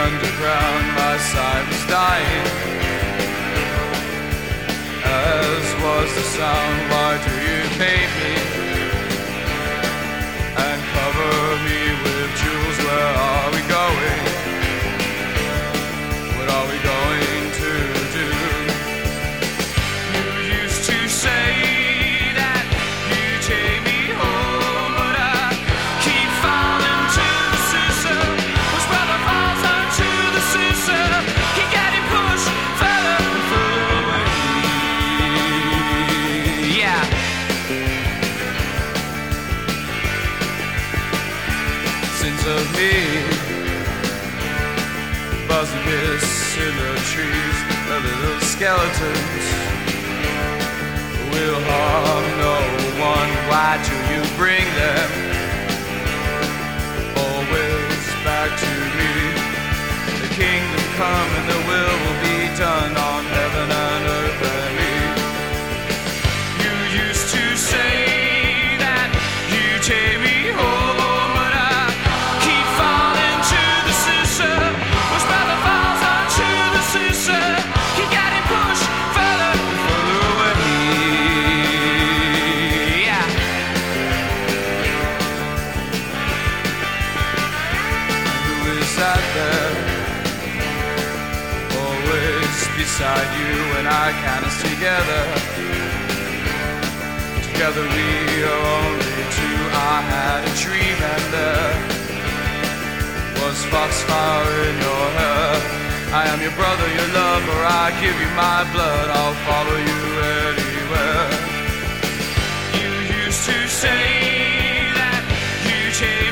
underground, my sight was dying, as was the sound. Why do you paint me and cover me with jewels? Where are we going? What are we going to do? You used to say that you take me home, but I keep falling to the seesaw. Which brother falls onto the seesaw, keep getting pushed further and further away. Yeah. Sins of me, buzzing mists in the trees, the little skeletons will harm no one. Why do you bring them always back to me? The kingdom come and the will be done on heaven and earth and me. You used to say that you take me home, but I keep falling to the seesaw. Which brother falls onto the seesaw, keep getting pushed further and further away. Yeah. Who is that there, always beside you when I count us together? Together we are only two. I had a dream and there was foxfire in your hair. I am your brother, your lover, I give you my blood, I'll follow you anywhere. You used to say that you changed